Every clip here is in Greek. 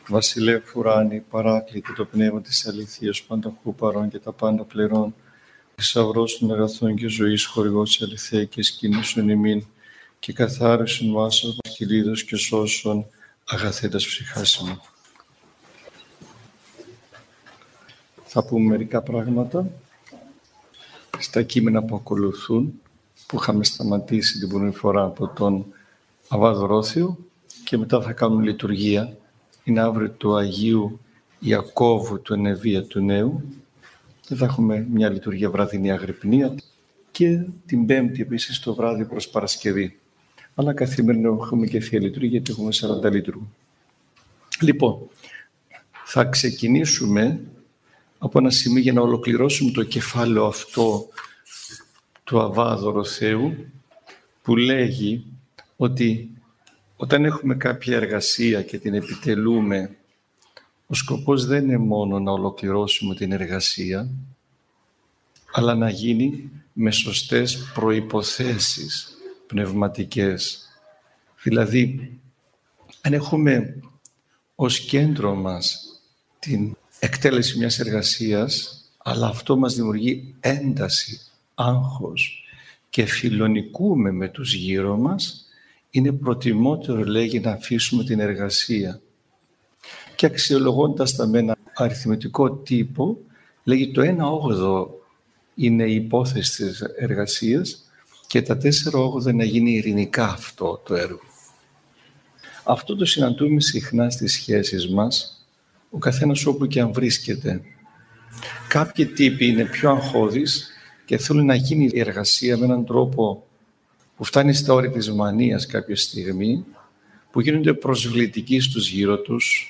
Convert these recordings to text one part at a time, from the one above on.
Βασιλεύ ουράνη, παράκλητε το πνεύμα της αληθείας, πανταχού παρών και τα πάντα πληρών, θησαυρός των αγαθών και ζωής, χορηγός αληθέ και σκήνωσον ημίν, και καθάρισον βάσος μας κυλίδος και σώσον αγαθέτας ψυχάς ημών. Θα πούμε μερικά πράγματα στα κείμενα που ακολουθούν, που είχαμε σταματήσει την προηγούμενη φορά από τον Αββά Δωρόθειο, και μετά θα κάνουμε λειτουργία. Είναι αύριο του Αγίου Ιακώβου του Ενεβία του Νέου. Και θα έχουμε μια λειτουργία βραδινή αγρυπνία και την Πέμπτη επίσης το βράδυ προς Παρασκευή. Αλλά καθημερινά έχουμε και Θεία Λειτουργία, γιατί έχουμε 40 λειτουργού. Λοιπόν, θα ξεκινήσουμε από ένα σημείο για να ολοκληρώσουμε το κεφάλαιο αυτό του Αββά Δωροθέου, που λέγει ότι όταν έχουμε κάποια εργασία και την επιτελούμε, ο σκοπός δεν είναι μόνο να ολοκληρώσουμε την εργασία, αλλά να γίνει με σωστές προϋποθέσεις πνευματικές. Δηλαδή, αν έχουμε ως κέντρο μας την εκτέλεση μιας εργασίας, αλλά αυτό μας δημιουργεί ένταση, άγχος και φιλονικούμε με τους γύρω μας, είναι προτιμότερο, λέγει, να αφήσουμε την εργασία. Και αξιολογώντας τα με ένα αριθμητικό τύπο, λέγει το 1/8 είναι η υπόθεση της εργασίας και τα 4/8 να γίνει ειρηνικά αυτό το έργο. Αυτό το συναντούμε συχνά στις σχέσεις μας, ο καθένας όπου και αν βρίσκεται. Κάποιοι τύποι είναι πιο αγχώδεις και θέλουν να γίνει η εργασία με έναν τρόπο που φτάνει στα όρια της μανίας κάποια στιγμή, που γίνονται προσβλητικοί στους γύρω τους,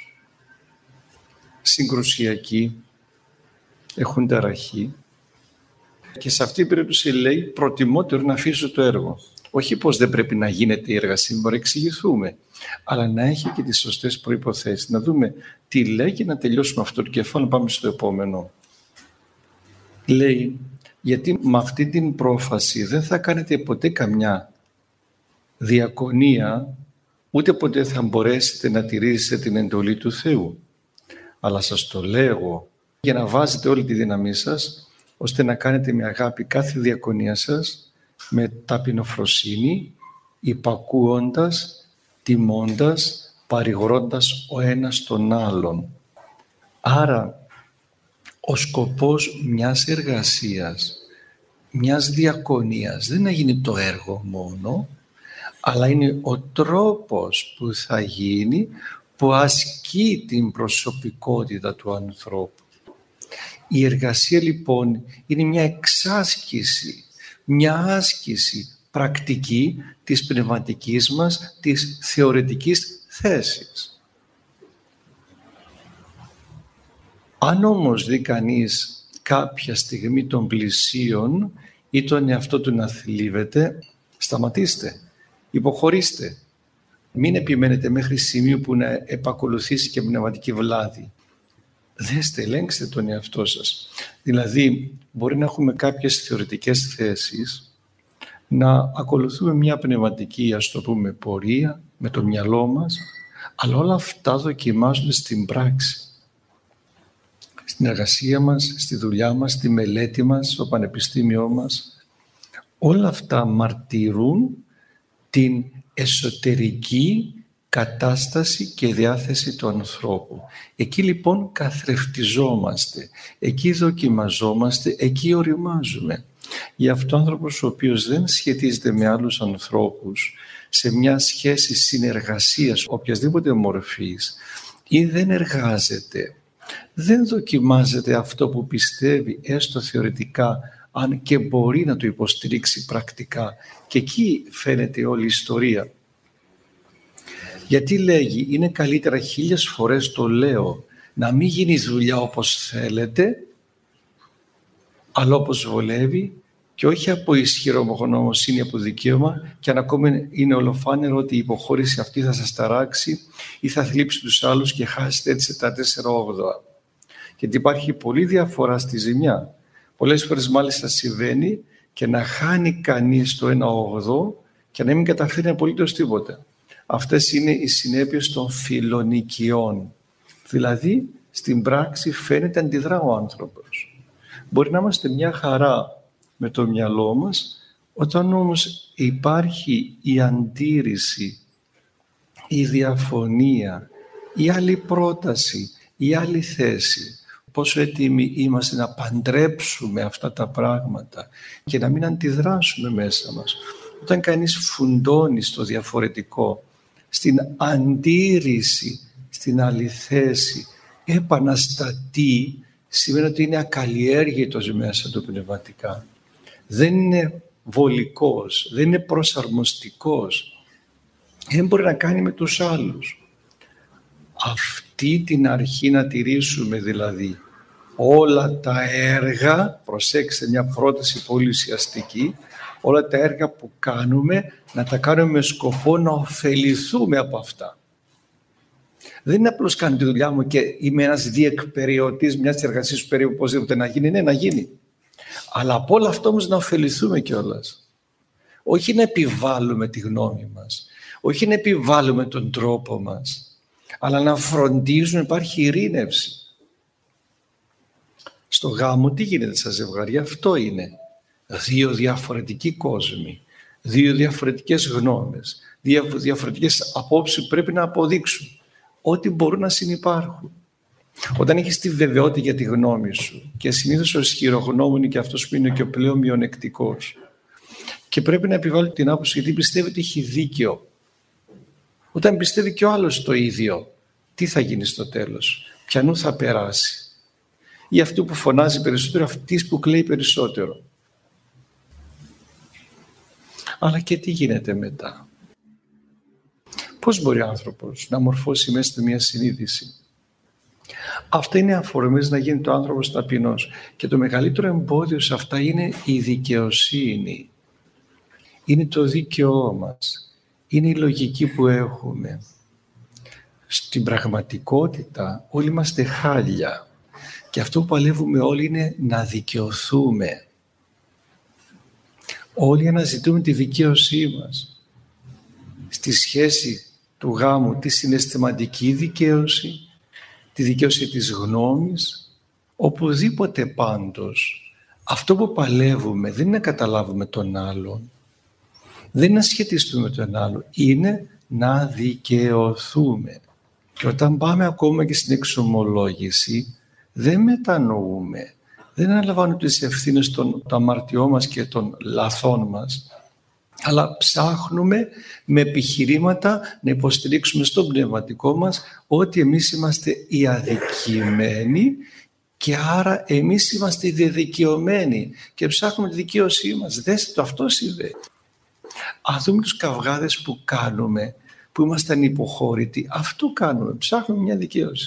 συγκρουσιακοί, έχουν ταραχή. Και σε αυτή την περίπτωση λέει προτιμότερο να αφήσω το έργο. Όχι πως δεν πρέπει να γίνεται η εργασία, μπορεί να εξηγηθούμε, αλλά να έχει και τις σωστές προϋποθέσεις. Να δούμε τι λέει και να τελειώσουμε αυτό το κεφάλαιο, να πάμε στο επόμενο. Λέει, γιατί με αυτή την πρόφαση δεν θα κάνετε ποτέ καμιά διακονία, ούτε ποτέ θα μπορέσετε να τηρήσετε την εντολή του Θεού. Αλλά σας το λέγω για να βάζετε όλη τη δύναμή σας, ώστε να κάνετε με αγάπη κάθε διακονία σας, με ταπεινοφροσύνη, υπακούοντας, τιμώντας, παρηγορώντας ο ένας τον άλλον. Άρα, ο σκοπός μιας εργασίας, μιας διακονίας, δεν είναι να γίνει το έργο μόνο, αλλά είναι ο τρόπος που θα γίνει, που ασκεί την προσωπικότητα του ανθρώπου. Η εργασία λοιπόν είναι μια εξάσκηση, μια άσκηση πρακτική της πνευματικής μας, της θεωρητικής θέσης. Αν όμως δει κανείς κάποια στιγμή των πλησίων ή τον εαυτό του να θλίβεται, σταματήστε, υποχωρήστε. Μην επιμένετε μέχρι σημείο που να επακολουθήσει και πνευματική βλάβη. Δέστε, ελέγξτε τον εαυτό σας. Δηλαδή, μπορεί να έχουμε κάποιες θεωρητικές θέσεις, να ακολουθούμε μια πνευματική, ας το πούμε, πορεία με το μυαλό μας, αλλά όλα αυτά δοκιμάζονται στην πράξη. Στην εργασία μας, στη δουλειά μας, στη μελέτη μας, στο πανεπιστήμιό μας. Όλα αυτά μαρτυρούν την εσωτερική κατάσταση και διάθεση του ανθρώπου. Εκεί λοιπόν καθρεφτιζόμαστε, εκεί δοκιμαζόμαστε, εκεί οριμάζουμε. Γι' αυτό ο άνθρωπος ο οποίος δεν σχετίζεται με άλλους ανθρώπους σε μια σχέση συνεργασίας οποιασδήποτε μορφής ή δεν εργάζεται, δεν δοκιμάζεται αυτό που πιστεύει έστω θεωρητικά, αν και μπορεί να το υποστηρίξει πρακτικά. Και εκεί φαίνεται όλη η ιστορία. Γιατί λέγει, είναι καλύτερα 1000 φορές το λέω, να μην γίνει η δουλειά όπως θέλετε, αλλά όπως βολεύει, και όχι από ισχυρό μονογνωμοσύνη, από δικαίωμα, και αν ακόμα είναι ολοφάνερο ότι η υποχώρηση αυτή θα σας ταράξει ή θα θλίψει τους άλλους και χάσετε έτσι τα 4/8. Γιατί υπάρχει πολλή διαφορά στη ζημιά. Πολλές φορές μάλιστα συμβαίνει και να χάνει κανείς το 1/8 και να μην καταφέρει απολύτως τίποτα. Αυτές είναι οι συνέπειες των φιλονικιών. Δηλαδή, στην πράξη φαίνεται αντιδρά ο άνθρωπος. Μπορεί να είμαστε μια χαρά με το μυαλό μας, όταν όμως υπάρχει η αντίρρηση, η διαφωνία, η άλλη πρόταση, η άλλη θέση, πόσο έτοιμοι είμαστε να παντρέψουμε αυτά τα πράγματα και να μην αντιδράσουμε μέσα μας. Όταν κανείς φουντώνει στο διαφορετικό, στην αντίρρηση, στην άλλη θέση, επαναστατεί, σημαίνει ότι είναι ακαλλιέργητος μέσα του πνευματικά. Δεν είναι βολικός, δεν είναι προσαρμοστικός. Δεν μπορεί να κάνει με τους άλλους. Αυτή την αρχή να τηρήσουμε δηλαδή. Όλα τα έργα, προσέξτε μια πρόταση πολύ ουσιαστική, όλα τα έργα που κάνουμε να τα κάνουμε με σκοπό να ωφεληθούμε από αυτά. Δεν είναι απλώς κάνω τη δουλειά μου και είμαι ένας διεκπεραιωτής μιας εργασίας που περίπου οπωσδήποτε να γίνει, ναι, να γίνει. Αλλά από όλο αυτό όμως να ωφεληθούμε κιόλας. Όχι να επιβάλλουμε τη γνώμη μας, όχι να επιβάλλουμε τον τρόπο μας, αλλά να φροντίζουμε να υπάρχει ειρήνευση. Στο γάμο τι γίνεται στα ζευγάρια? Αυτό είναι. Δύο διαφορετικοί κόσμοι, δύο διαφορετικές γνώμες, δύο διαφορετικές απόψεις που πρέπει να αποδείξουν ότι μπορούν να συνυπάρχουν. Όταν έχεις τη βεβαιότητα για τη γνώμη σου και συνήθως ο ισχυρογνώμων είναι και αυτός που είναι και ο πλέον μειονεκτικός και πρέπει να επιβάλλει την άποψη γιατί πιστεύει ότι έχει δίκιο. Όταν πιστεύει και ο άλλος το ίδιο, τι θα γίνει στο τέλος? Ποιανού θα περάσει? Ή αυτού που φωνάζει περισσότερο, αυτής που κλαίει περισσότερο? Αλλά και τι γίνεται μετά? Πώς μπορεί ο άνθρωπος να μορφώσει μέσα του μια συνείδηση? Αυτά είναι αφορμές να γίνει το άνθρωπος ταπεινός. Και το μεγαλύτερο εμπόδιο σε αυτά είναι η δικαιοσύνη. Είναι το δίκαιό μας. Είναι η λογική που έχουμε. Στην πραγματικότητα όλοι είμαστε χάλια. Και αυτό που παλεύουμε όλοι είναι να δικαιωθούμε. Όλοι αναζητούμε τη δικαίωσή μας. Στη σχέση του γάμου, τη συναισθηματική δικαίωση, τη δικαίωση της γνώμης, οπουδήποτε πάντως. Αυτό που παλεύουμε δεν είναι να καταλάβουμε τον άλλον, δεν είναι να σχετιστούμε με τον άλλον, είναι να δικαιωθούμε. Και όταν πάμε ακόμα και στην εξομολόγηση, δεν μετανοούμε, δεν αναλαμβάνουμε τις ευθύνες των αμαρτιών μας και των λαθών μας, αλλά ψάχνουμε με επιχειρήματα να υποστηρίξουμε στο πνευματικό μας ότι εμείς είμαστε οι αδικημένοι και άρα εμείς είμαστε οι δεδικαιωμένοι και ψάχνουμε τη δικαίωσή μας. Δέστε το, αυτό συμβαίνει. Αν δούμε τους καυγάδες που κάνουμε, που είμαστε ανυποχώρητοι, αυτό κάνουμε, ψάχνουμε μια δικαίωση.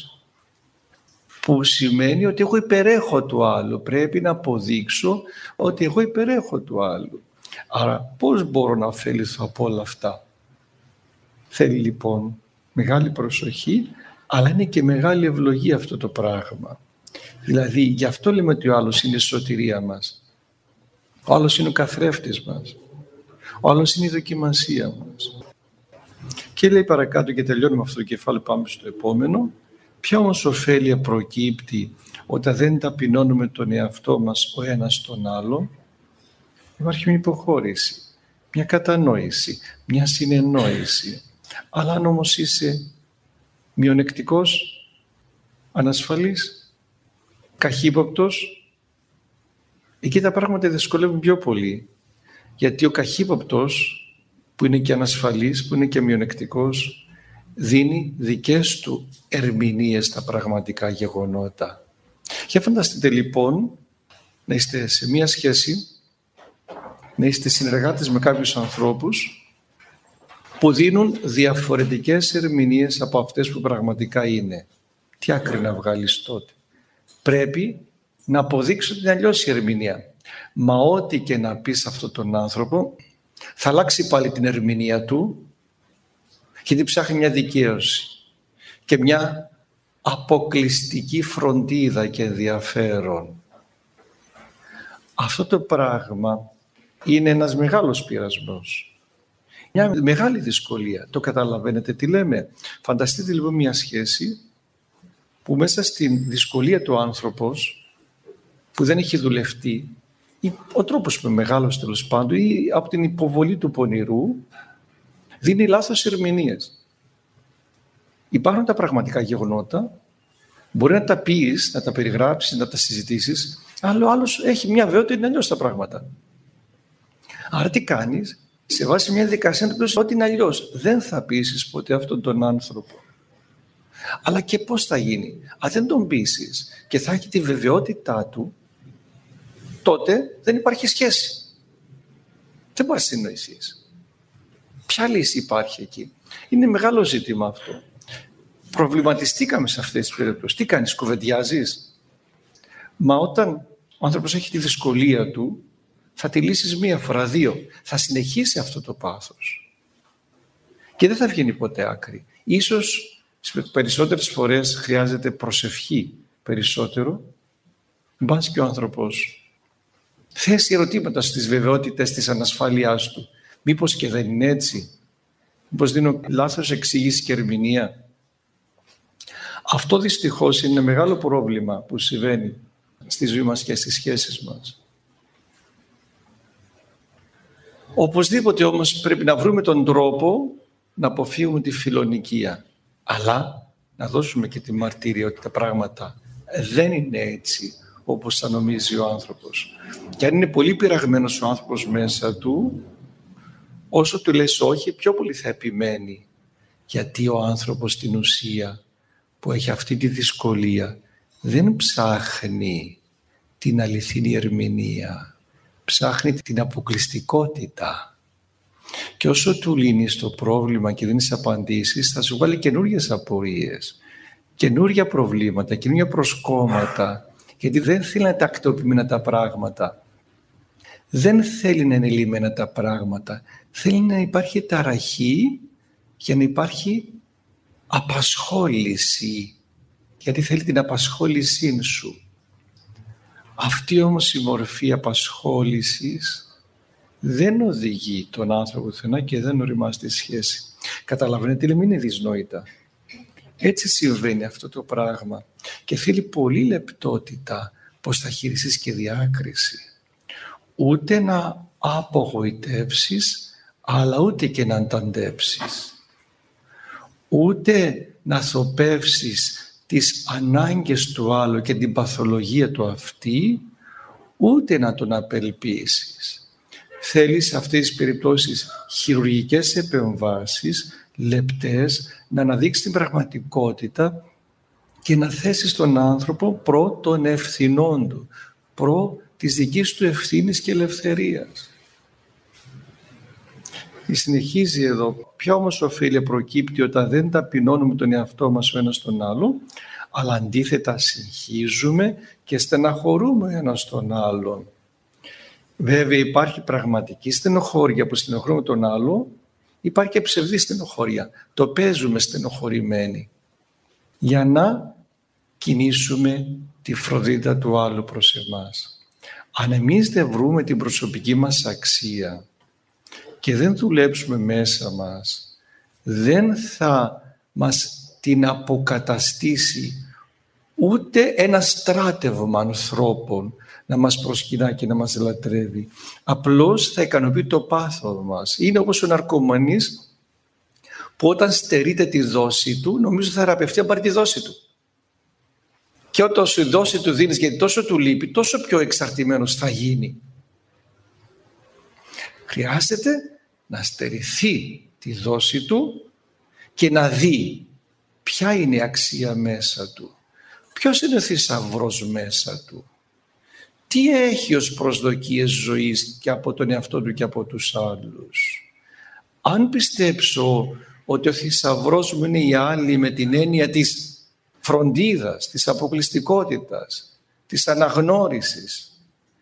Που σημαίνει ότι εγώ υπερέχω του άλλου, πρέπει να αποδείξω ότι εγώ υπερέχω του άλλου. Άρα πώς μπορώ να ωφεληθώ από όλα αυτά? Θέλει λοιπόν μεγάλη προσοχή, αλλά είναι και μεγάλη ευλογία αυτό το πράγμα. Δηλαδή γι' αυτό λέμε ότι ο άλλος είναι η σωτηρία μας. Ο άλλος είναι ο καθρέφτης μας. Ο άλλος είναι η δοκιμασία μας. Και λέει παρακάτω και τελειώνουμε αυτό το κεφάλαιο, πάμε στο επόμενο. Ποια όμως ωφέλεια προκύπτει όταν δεν ταπεινώνουμε τον εαυτό μας ο ένας τον άλλο? Υπάρχει μια υποχώρηση, μια κατανόηση, μια συνεννόηση. Αλλά αν όμως είσαι μειονεκτικός, ανασφαλής, καχύποπτος, εκεί τα πράγματα δυσκολεύουν πιο πολύ. Γιατί ο καχύποπτος, που είναι και ανασφαλής, που είναι και μειονεκτικός, δίνει δικές του ερμηνείες στα πραγματικά γεγονότα. Για φανταστείτε λοιπόν να είστε σε μια σχέση, να είστε συνεργάτες με κάποιους ανθρώπους που δίνουν διαφορετικές ερμηνείες από αυτές που πραγματικά είναι. Τι άκρη να βγάλεις τότε? Πρέπει να αποδείξω την αλλιώς η ερμηνεία. Μα ό,τι και να πεις σε αυτόν τον άνθρωπο θα αλλάξει πάλι την ερμηνεία του, γιατί ψάχνει μια δικαίωση και μια αποκλειστική φροντίδα και ενδιαφέρον. Αυτό το πράγμα είναι ένας μεγάλος πειρασμός. Μια μεγάλη δυσκολία. Το καταλαβαίνετε τι λέμε? Φανταστείτε λοιπόν μια σχέση που μέσα στην δυσκολία του άνθρωπος, που δεν έχει δουλευτεί, ή ο τρόπος που μεγάλος τέλος πάντων, ή από την υποβολή του πονηρού, δίνει λάθος ερμηνείες. Υπάρχουν τα πραγματικά γεγονότα, μπορεί να τα πεις, να τα περιγράψεις, να τα συζητήσεις, αλλά ο άλλος έχει μια βεβαιότητα ότι είναι αλλιώς τα πράγματα. Άρα τι κάνεις? Σε βάση μια δικασία να του πεις ότι είναι αλλιώς. Δεν θα πείσεις ποτέ αυτόν τον άνθρωπο. Αλλά και πώς θα γίνει? Αν δεν τον πείσεις και θα έχει τη βεβαιότητά του, τότε δεν υπάρχει σχέση. Δεν μπορεί να συνοηθείς. Ποια λύση υπάρχει εκεί? Είναι μεγάλο ζήτημα αυτό. Προβληματιστήκαμε σε αυτές τις περιπτώσεις. Τι κάνεις? Κουβεντιάζεις? Μα όταν ο άνθρωπος έχει τη δυσκολία του, θα τη λύσεις μία φορά, δύο. Θα συνεχίσει αυτό το πάθος. Και δεν θα βγαίνει ποτέ άκρη. Ίσως στις περισσότερες φορές χρειάζεται προσευχή περισσότερο. Μπας και ο άνθρωπος θέσει ερωτήματα στις βεβαιότητες της ανασφάλειάς του. Μήπως και δεν είναι έτσι? Μήπως δίνω λάθος εξήγηση και ερμηνεία? Αυτό δυστυχώς είναι μεγάλο πρόβλημα που συμβαίνει στη ζωή μας και στις σχέσεις μας. Οπωσδήποτε όμως πρέπει να βρούμε τον τρόπο να αποφύγουμε τη φιλονικία. Αλλά να δώσουμε και τη μαρτύρια ότι τα πράγματα δεν είναι έτσι όπως θα νομίζει ο άνθρωπος. Και αν είναι πολύ πειραγμένος ο άνθρωπος μέσα του, όσο του λες όχι, πιο πολύ θα επιμένει. Γιατί ο άνθρωπος στην ουσία που έχει αυτή τη δυσκολία δεν ψάχνει την αληθινή ερμηνεία. Ψάχνει την αποκλειστικότητα. Και όσο του λύνεις το πρόβλημα και δίνεις απαντήσεις, θα σου βάλει καινούργιες απορίες, καινούργια προβλήματα, καινούργια προσκόμματα, γιατί δεν θέλει να είναι τακτοποιημένα τα πράγματα. Δεν θέλει να είναι λυμμένα τα πράγματα. Θέλει να υπάρχει ταραχή για να υπάρχει απασχόληση, γιατί θέλει την απασχόλησή σου. Αυτή όμως η μορφή απασχόλησης δεν οδηγεί τον άνθρωπο πουθενά και δεν οριμάζει τη σχέση. Καταλαβαίνετε, μην είναι δυσνόητα. Έτσι συμβαίνει αυτό το πράγμα και θέλει πολύ λεπτότητα πώς θα χειριστείς και διάκριση. Ούτε να απογοητεύσεις, αλλά ούτε και να ανταντέψεις. Ούτε να θοπεύσεις τις ανάγκες του άλλου και την παθολογία του αυτή, ούτε να τον απελπίσεις. Θέλει σε αυτές τις περιπτώσεις χειρουργικές επεμβάσεις, λεπτές, να αναδείξει την πραγματικότητα και να θέσει τον άνθρωπο προ των ευθυνών του, προ της δικής του ευθύνης και ελευθερίας. Συνεχίζει εδώ. Ποια όμως ωφέλεια προκύπτει όταν δεν ταπεινώνουμε τον εαυτό μας ο ένας τον άλλο, αλλά αντίθετα συγχύζουμε και στεναχωρούμε ο ένας τον άλλον. Βέβαια υπάρχει πραγματική στενοχώρια που στενοχωρούμε τον άλλο, υπάρχει και ψευδή στενοχώρια. Το παίζουμε στενοχωρημένοι για να κινήσουμε τη φροντίδα του άλλου προς εμάς. Αν εμείς δεν βρούμε την προσωπική μας αξία και δεν δουλέψουμε μέσα μας, δεν θα μας την αποκαταστήσει ούτε ένα στράτευμα ανθρώπων να μας προσκυνά και να μας λατρεύει. Απλώς θα ικανοποιεί το πάθος μας. Είναι όπως ο ναρκωμανής που όταν στερείται τη δόση του, νομίζω θα θεραπευτεί αν πάρει τη δόση του. Και όταν σου δόση του δίνεις, γιατί τόσο του λείπει, τόσο πιο εξαρτημένος θα γίνει. Χρειάζεται να στερηθεί τη δόση του και να δει ποια είναι η αξία μέσα του. Ποιος είναι ο θησαυρός μέσα του. Τι έχει ως προσδοκίες ζωής και από τον εαυτό του και από τους άλλους. Αν πιστέψω ότι ο θησαυρός μου είναι οι άλλοι με την έννοια της φροντίδας, της αποκλειστικότητας, της αναγνώρισης,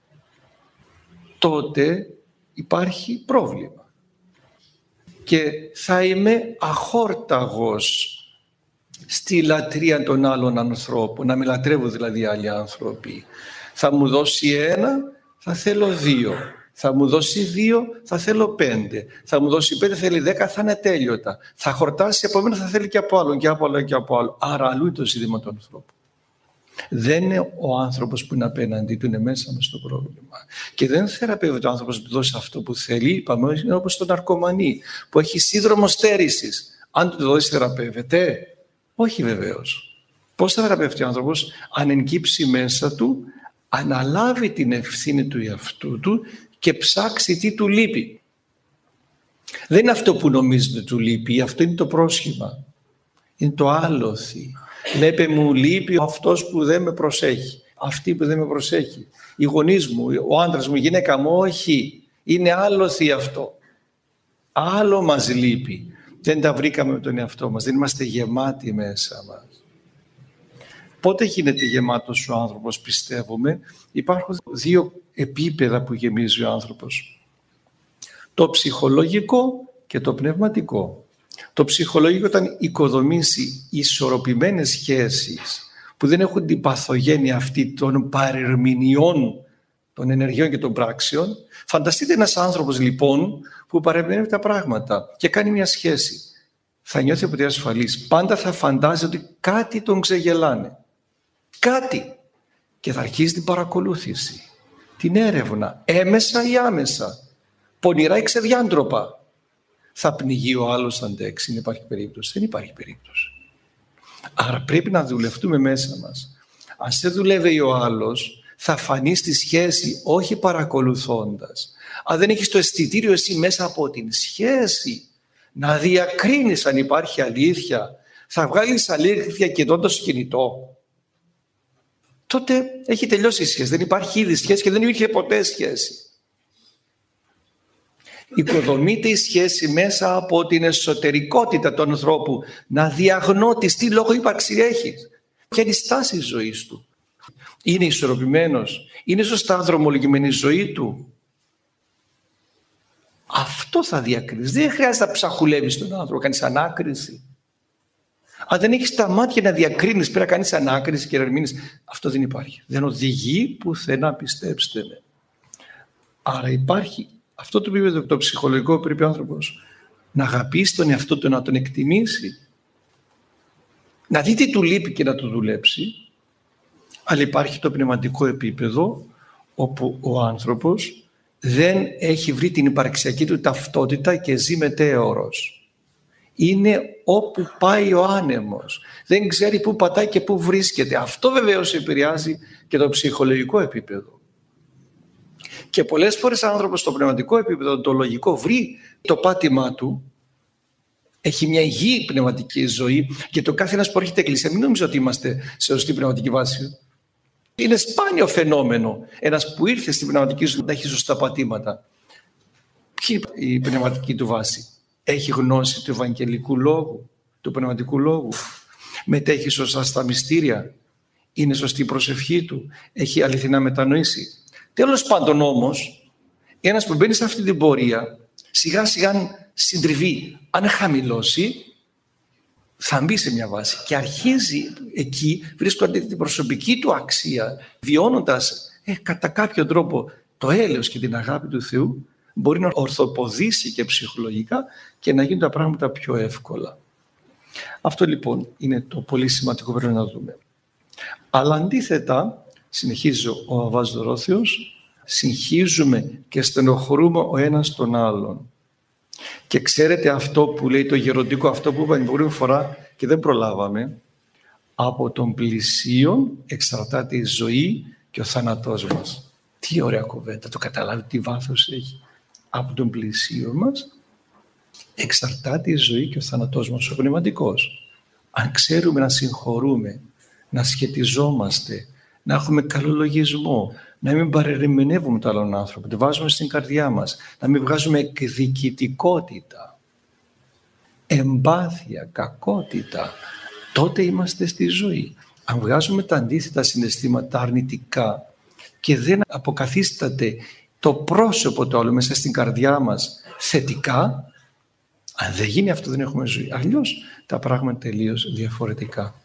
τότε υπάρχει πρόβλημα. Και θα είμαι αχόρταγος στη λατρεία των άλλων ανθρώπων, να με λατρεύουν δηλαδή άλλοι άνθρωποι. Θα μου δώσει ένα, θα θέλω δύο. Θα μου δώσει δύο, θα θέλω πέντε. Θα μου δώσει πέντε, θέλει 10, θα είναι τέλειωτα. Θα χορτάσει από μένα, θα θέλει και από άλλον και από άλλο και από άλλο. Άρα αλλού είναι το ζήτημα του ανθρώπου. Δεν είναι ο άνθρωπος που είναι απέναντί του, είναι μέσα μας το πρόβλημα. Και δεν θεραπεύεται ο άνθρωπος να του δώσει αυτό που θέλει. Είπαμε, είναι όπως το ναρκωμανί που έχει σύνδρομο στέρησης. Αν του το δώσει, θεραπεύεται? Όχι βεβαίως. Πώς θα θεραπεύεται ο άνθρωπος? Αν εγκύψει μέσα του, αναλάβει την ευθύνη του εαυτού του και ψάξει τι του λείπει. Δεν είναι αυτό που νομίζετε του λείπει, αυτό είναι το πρόσχημα. Είναι το άλοθη. Λέτε μου λείπει αυτός που δεν με προσέχει, αυτή που δεν με προσέχει, οι γονείς μου, ο άντρας μου, η γυναίκα μου. Όχι, είναι άλοθη αυτό. Άλλο μας λείπει. Δεν τα βρήκαμε με τον εαυτό μας, δεν είμαστε γεμάτοι μέσα μας. Πότε γίνεται γεμάτος ο άνθρωπος? Πιστεύουμε υπάρχουν δύο επίπεδα που γεμίζει ο άνθρωπος. Το ψυχολογικό και το πνευματικό. Το ψυχολογικό όταν οικοδομήσει ισορροπημένες σχέσεις που δεν έχουν την παθογένεια αυτή των παρερμηνιών των ενεργειών και των πράξεων. Φανταστείτε ένας άνθρωπος λοιπόν που παρεμβαίνει τα πράγματα και κάνει μια σχέση. Θα νιώθει ποτέ ασφαλής. Πάντα θα φαντάζει ότι κάτι τον ξεγελάνε. Κάτι. Και θα αρχίσει την παρακολούθηση, την έρευνα, έμεσα ή άμεσα, πονηρά ή ξεδιάντροπα. Θα πνιγεί ο άλλος αντέξει, δεν υπάρχει περίπτωση. Δεν υπάρχει περίπτωση. Άρα πρέπει να δουλευτούμε μέσα μας. Αν δεν δουλεύει ο άλλος, θα φανεί στη σχέση όχι παρακολουθώντας. Αν δεν έχεις το αισθητήριο εσύ μέσα από την σχέση να διακρίνεις αν υπάρχει αλήθεια, θα βγάλεις αλήθεια και τότε στο κινητό. Τότε έχει τελειώσει η σχέση. Δεν υπάρχει ήδη σχέση και δεν υπήρχε ποτέ σχέση. Οικοδομείται η σχέση μέσα από την εσωτερικότητα του ανθρώπου, να διαγνώτεις τι λόγο ύπαρξη έχει, ποια είναι η στάση της ζωής του. Είναι ισορροπημένος, είναι σωστά δρομολογημένη η ζωή του. Αυτό θα διακρίνεις. Δεν χρειάζεται να ψαχουλεύεις τον άνθρωπο, κάνεις ανάκριση. Αν δεν έχεις τα μάτια να διακρίνεις, πρέπει να κάνεις ανάκριση και να ερμηνείς. Αυτό δεν υπάρχει. Δεν οδηγεί πουθενά, πιστέψτε με. Άρα υπάρχει αυτό το επίπεδο, το ψυχολογικό, πρέπει ο άνθρωπος να αγαπήσει τον εαυτό του, να τον εκτιμήσει, να δει τι του λείπει και να το δουλέψει. Αλλά υπάρχει το πνευματικό επίπεδο, όπου ο άνθρωπος δεν έχει βρει την υπαρξιακή του ταυτότητα και ζει μετέωρος. Είναι όπου πάει ο άνεμος. Δεν ξέρει πού πατάει και πού βρίσκεται. Αυτό βεβαίως επηρεάζει και το ψυχολογικό επίπεδο. Και πολλές φορές ο άνθρωπος στο πνευματικό επίπεδο, το λογικό, βρει το πάτημά του, έχει μια υγιή πνευματική ζωή και το κάθε ένας που έρχεται εκκλησία, μην νομίζω ότι είμαστε σε σωστή πνευματική βάση. Είναι σπάνιο φαινόμενο ένας που ήρθε στην πνευματική ζωή να έχει σωστά πατήματα. Ποια είναι η πνευματική του βάση? Έχει γνώση του Ευαγγελικού Λόγου, του Πνευματικού Λόγου. Μετέχει σωστά στα μυστήρια. Είναι σωστή η προσευχή του. Έχει αληθινά μετανοήσει. Τέλος πάντων όμως, ένας που μπαίνει σε αυτή την πορεία, σιγά σιγά συντριβεί, αν χαμηλώσει, θα μπει σε μια βάση και αρχίζει εκεί, βρίσκονται την προσωπική του αξία, βιώνοντας κατά κάποιο τρόπο το έλεος και την αγάπη του Θεού, μπορεί να ορθοποδήσει και ψυχολογικά και να γίνουν τα πράγματα πιο εύκολα. Αυτό λοιπόν είναι το πολύ σημαντικό που πρέπει να δούμε. Αλλά αντίθετα, συνεχίζει ο Αββάς Δωρόθεος, συγχύζουμε και στενοχωρούμε ο ένας τον άλλον. Και ξέρετε αυτό που λέει το γεροντικό, αυτό που είπα την προηγούμενη φορά και δεν προλάβαμε, από τον πλησίον εξαρτάται η ζωή και ο θάνατός μας. Τι ωραία κουβέντα, το καταλάβει τι βάθος έχει. Από τον πλησίο μας εξαρτάται η ζωή και ο θάνατός μας, ο πνευματικός. Αν ξέρουμε να συγχωρούμε, να σχετιζόμαστε, να έχουμε καλό λογισμό, να μην παρερμηνεύουμε τον άλλον άνθρωπο, να βάζουμε στην καρδιά μας, να μην βγάζουμε εκδικητικότητα, εμπάθεια, κακότητα, τότε είμαστε στη ζωή. Αν βγάζουμε τα αντίθετα συναισθήματα αρνητικά και δεν αποκαθίσταται το πρόσωπο του άλλου μέσα στην καρδιά μας θετικά, αν δεν γίνει αυτό δεν έχουμε ζωή. Αλλιώς τα πράγματα τελείως διαφορετικά.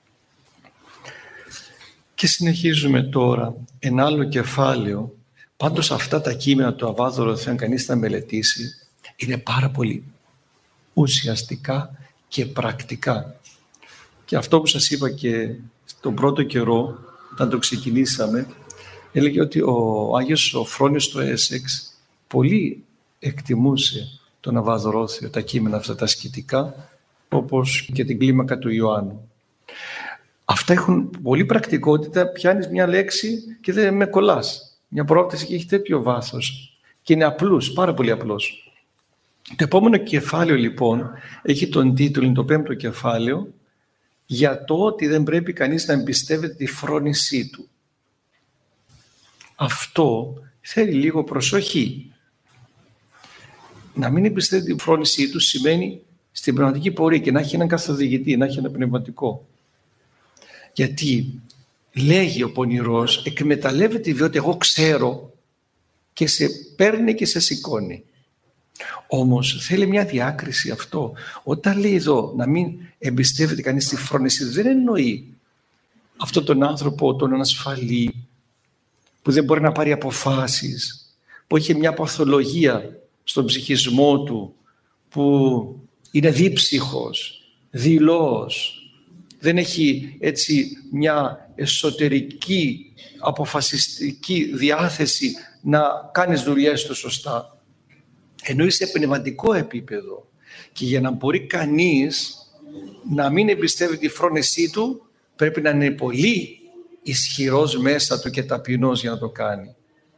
Και συνεχίζουμε τώρα ένα άλλο κεφάλαιο. Πάντως αυτά τα κείμενα του Αββά Δωρόθεου, αν κανείς τα μελετήσει, είναι πάρα πολύ ουσιαστικά και πρακτικά. Και αυτό που σας είπα και στον πρώτο καιρό, όταν το ξεκινήσαμε, έλεγε ότι ο Άγιος Σοφρόνιος στο Έσεξ πολύ εκτιμούσε τον Αβαδρόθιο, τα κείμενα αυτά τα ασκητικά, όπως και την κλίμακα του Ιωάννου. Αυτά έχουν πολύ πρακτικότητα, πιάνεις μια λέξη και δεν με κολλάς. Μια πρόταση και έχει τέτοιο βάθος και είναι απλούς, πάρα πολύ απλός. Το επόμενο κεφάλαιο λοιπόν έχει τον τίτλο, είναι το 5ο κεφάλαιο, για το ότι δεν πρέπει κανείς να εμπιστεύεται τη φρόνησή του. Αυτό θέλει λίγο προσοχή. Να μην εμπιστεύεται τη φρόνησή του σημαίνει στην πνευματική πορεία και να έχει έναν καθοδηγητή, να έχει ένα πνευματικό. Γιατί λέγει ο πονηρός, εκμεταλλεύεται διότι εγώ ξέρω και σε παίρνει και σε σηκώνει. Όμως θέλει μια διάκριση αυτό. Όταν λέει εδώ να μην εμπιστεύεται κανείς τη φρόνηση, δεν εννοεί αυτόν τον άνθρωπο, τον ανασφαλή, που δεν μπορεί να πάρει αποφάσεις, που έχει μια παθολογία στον ψυχισμό του, που είναι δίψυχος, δειλός, δεν έχει έτσι μια εσωτερική αποφασιστική διάθεση να κάνει τις δουλειές του σωστά. Εννοεί σε πνευματικό επίπεδο. Και για να μπορεί κανείς να μην εμπιστεύει τη φρόνησή του, πρέπει να είναι πολύ ισχυρός μέσα του και ταπεινός για να το κάνει.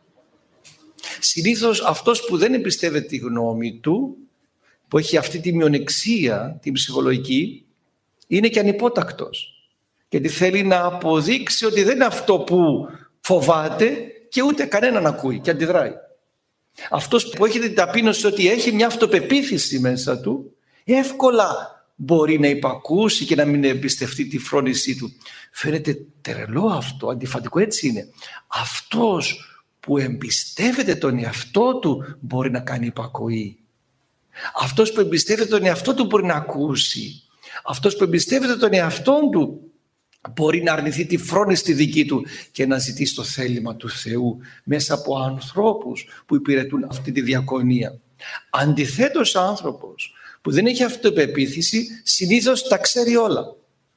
Συνήθως αυτός που δεν εμπιστεύεται τη γνώμη του, που έχει αυτή τη μειονεξία, την ψυχολογική, είναι και ανυπότακτος. Γιατί θέλει να αποδείξει ότι δεν είναι αυτό που φοβάται και ούτε κανέναν ακούει και αντιδράει. Αυτός που έχει την ταπείνωση ότι έχει μια αυτοπεποίθηση μέσα του, εύκολα μπορεί να υπακούσει και να μην εμπιστευτεί τη φρόνησή του. Φαίνεται τρελό αυτό, αντιφατικό, έτσι είναι. Αυτός που εμπιστεύεται τον εαυτό του μπορεί να κάνει υπακοή. Αυτός που εμπιστεύεται τον εαυτό του μπορεί να ακούσει. Αυτός που εμπιστεύεται τον εαυτό του μπορεί να αρνηθεί τη φρόνηση τη δική του και να ζητήσει το θέλημα του Θεού μέσα από ανθρώπους που υπηρετούν αυτή τη διακονία. Αντιθέτως, άνθρωπος που δεν έχει αυτοπεποίθηση συνήθως τα ξέρει όλα.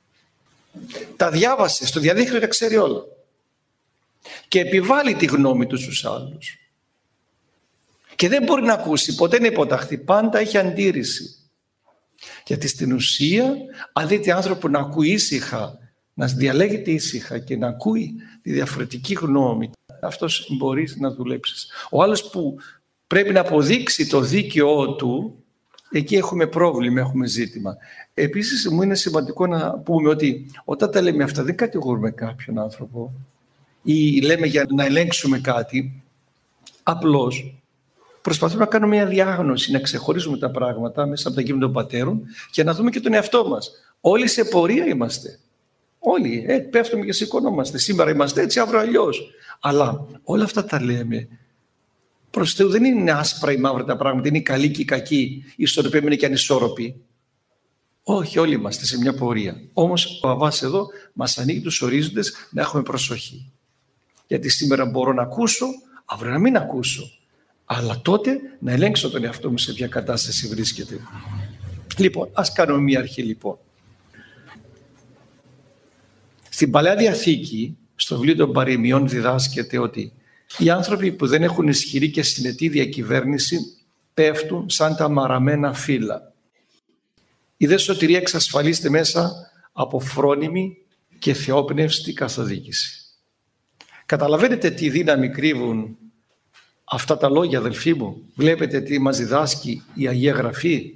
Τα διάβασε στο διαδίκτυο, τα ξέρει όλα. Και επιβάλλει τη γνώμη του στους άλλους. Και δεν μπορεί να ακούσει, ποτέ να υποταχθεί, πάντα έχει αντίρρηση. Γιατί στην ουσία, αν δείτε άνθρωπο να ακούει ήσυχα, να διαλέγεται ήσυχα και να ακούει τη διαφορετική γνώμη, αυτός μπορείς να δουλέψεις. Ο άλλος που πρέπει να αποδείξει το δίκαιό του, εκεί έχουμε πρόβλημα, έχουμε ζήτημα. Επίσης μου είναι σημαντικό να πούμε ότι όταν τα λέμε αυτά δεν κατηγορούμε κάποιον άνθρωπο ή λέμε για να ελέγξουμε κάτι, απλώς προσπαθούμε να κάνουμε μια διάγνωση, να ξεχωρίζουμε τα πράγματα μέσα από τα κείμενα των πατέρων και να δούμε και τον εαυτό μας. Όλοι σε πορεία είμαστε. Όλοι πέφτουμε και σηκωνόμαστε. Σήμερα είμαστε έτσι, αύριο αλλιώς. Αλλά όλα αυτά τα λέμε. Προς Θεού δεν είναι άσπρα ή μαύρα τα πράγματα, είναι καλή και κακή, ισορροπημένοι είναι και ανισόρροποι. Όχι, όλοι είμαστε σε μια πορεία. Όμως ο Αββάς εδώ μας ανοίγει τους ορίζοντες να έχουμε προσοχή. Γιατί σήμερα μπορώ να ακούσω, αύριο να μην ακούσω. Αλλά τότε να ελέγξω τον εαυτό μου σε ποια κατάσταση βρίσκεται. Λοιπόν, ας κάνουμε μια αρχή λοιπόν. Στην Παλαιά Διαθήκη, στο βιβλίο των Παροιμιών διδάσκεται ότι οι άνθρωποι που δεν έχουν ισχυρή και συνετή διακυβέρνηση πέφτουν σαν τα μαραμένα φύλλα. Η δε σωτηρία εξασφαλίζεται μέσα από φρόνιμη και θεόπνευστη καθοδήγηση. Καταλαβαίνετε τι δύναμη κρύβουν αυτά τα λόγια, αδελφοί μου? Βλέπετε τι μας διδάσκει η Αγία Γραφή?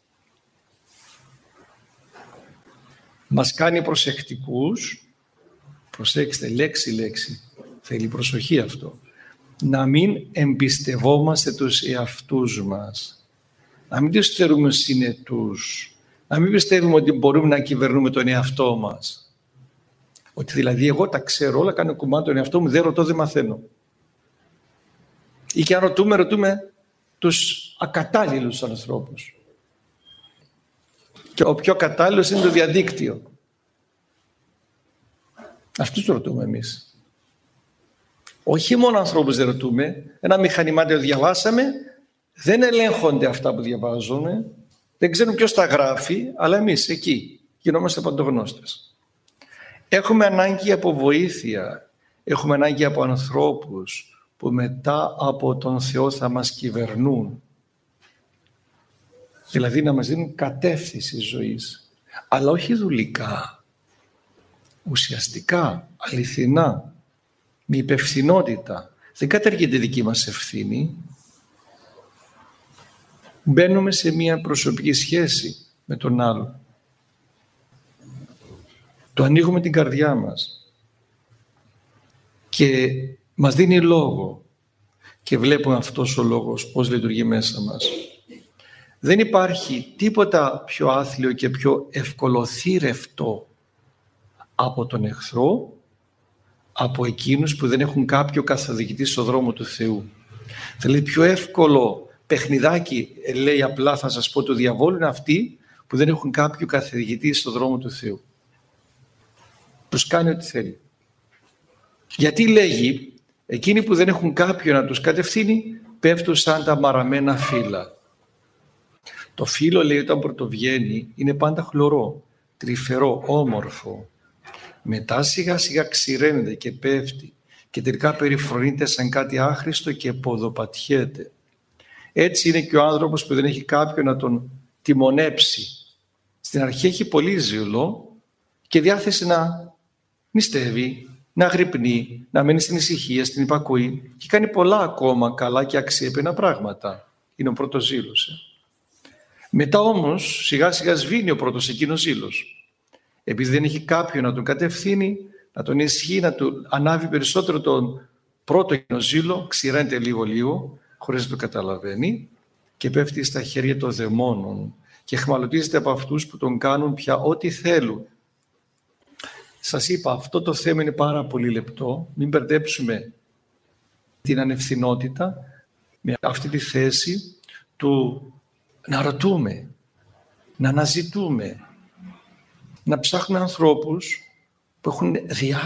Μας κάνει προσεκτικούς, προσέξτε λέξη, θέλει προσοχή αυτό, να μην εμπιστευόμαστε τους εαυτούς μας, να μην τους θεωρούμε συνετούς, να μην πιστεύουμε ότι μπορούμε να κυβερνούμε τον εαυτό μας. Ότι δηλαδή εγώ τα ξέρω όλα, κάνω κομμάτι τον εαυτό μου, δεν ρωτώ, δεν μαθαίνω. Ή και αν ρωτούμε τους ακατάλληλους ανθρώπους. Και ο πιο κατάλληλος είναι το διαδίκτυο. Αυτούς ρωτούμε εμείς. Όχι μόνο ανθρώπους δεν ρωτούμε. Ένα μηχανημάτιο διαβάσαμε, δεν ελέγχονται αυτά που διαβάζουμε, δεν ξέρουν ποιος τα γράφει, αλλά εμείς εκεί. γινόμαστε παντογνώστες. Έχουμε ανάγκη από βοήθεια, έχουμε ανάγκη από ανθρώπους που μετά από τον Θεό θα μας κυβερνούν. Δηλαδή να μας δίνουν κατεύθυνση ζωής, αλλά όχι δουλικά, ουσιαστικά, αληθινά, με υπευθυνότητα. Δεν καταργείται δική μας ευθύνη. Μπαίνουμε σε μια προσωπική σχέση με τον άλλο. Το ανοίγουμε την καρδιά μας και μας δίνει λόγο και βλέπουμε αυτός ο λόγος πώς λειτουργεί μέσα μας. Δεν υπάρχει τίποτα πιο άθλιο και πιο ευκολοθύρευτο από τον εχθρό, από εκείνους που δεν έχουν κάποιο καθοδηγητή στο δρόμο του Θεού. Δηλαδή πιο εύκολο παιχνιδάκι, λέει απλά θα σας πω, του διαβόλου είναι αυτοί που δεν έχουν κάποιο καθοδηγητή στο δρόμο του Θεού. Τους κάνει ό,τι θέλει. Γιατί λέγει, εκείνοι που δεν έχουν κάποιον να τους κατευθύνει πέφτουν σαν τα μαραμένα φύλλα. Το φύλλο, λέει, όταν πρωτοβγαίνει είναι πάντα χλωρό, τρυφερό, όμορφο. Μετά σιγά σιγά ξηραίνεται και πέφτει και τελικά περιφρονείται σαν κάτι άχρηστο και ποδοπατιέται. Έτσι είναι και ο άνθρωπος που δεν έχει κάποιον να τον τιμονέψει. Στην αρχή έχει πολύ ζήλο και διάθεση να νηστεύει, να γρυπνεί, να μένει στην ησυχία, στην υπακοή και κάνει πολλά ακόμα καλά και αξιέπαινα πράγματα. Είναι ο πρώτος ζήλος. Μετά όμως σιγά σιγά σβήνει ο πρώτος εκείνος ζήλος. Επειδή δεν έχει κάποιον να τον κατευθύνει, να τον ισχύει, να του ανάβει περισσότερο τον πρώτο εκείνο ζήλο, ξηραίνεται λίγο, χωρίς να το καταλαβαίνει και πέφτει στα χέρια των δαιμόνων και εχμαλωτίζεται από αυτούς που τον κάνουν πια ό,τι θέλουν. Σας είπα, αυτό το θέμα είναι πάρα πολύ λεπτό. Μην μπερδέψουμε την ανευθυνότητα με αυτή τη θέση του να ρωτούμε, να αναζητούμε, να ψάχνουμε ανθρώπους που έχουν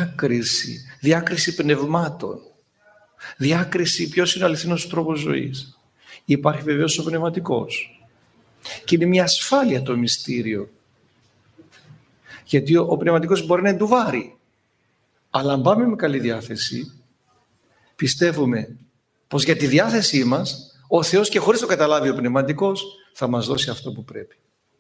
διάκριση πνευμάτων, διάκριση ποιος είναι ο αληθινός τρόπος ζωής. Υπάρχει βεβαίως ο πνευματικός και είναι μια ασφάλεια το μυστήριο. Γιατί ο πνευματικός μπορεί να εντουβάρει. Αλλά αν πάμε με καλή διάθεση, πιστεύουμε πως για τη διάθεσή μας, ο Θεός και χωρίς το καταλάβει ο πνευματικός, θα μας δώσει αυτό που πρέπει.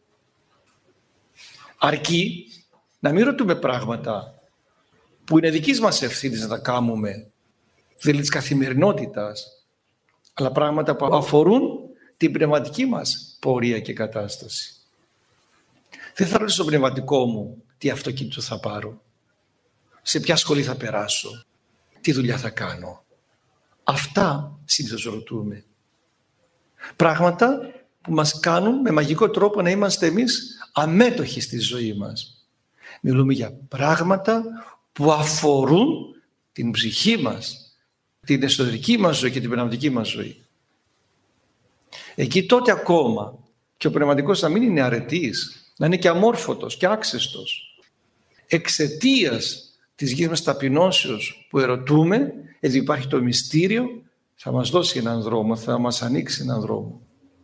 Αρκεί να μην ρωτούμε πράγματα που είναι δικής μας ευθύνης να τα κάνουμε, δηλαδή της καθημερινότητας, αλλά πράγματα που αφορούν την πνευματική μας πορεία και κατάσταση. Δεν θα ρωτήσω στο πνευματικό μου τι αυτοκίνητο θα πάρω, σε ποια σχολή θα περάσω, τι δουλειά θα κάνω. Αυτά συνήθως ρωτούμε. Πράγματα που μας κάνουν με μαγικό τρόπο να είμαστε εμείς αμέτωχοι στη ζωή μας. Μιλούμε για πράγματα που αφορούν την ψυχή μας, την εσωτερική μας ζωή και την πνευματική μας ζωή. Εκεί τότε ακόμα και ο πνευματικός να μην είναι αρετής, να είναι και αμόρφωτος και άξεστος. Εξαιτίας της γης μας ταπεινώσεως που ερωτούμε, επειδή υπάρχει το μυστήριο, θα μας δώσει έναν δρόμο, θα μας ανοίξει έναν δρόμο.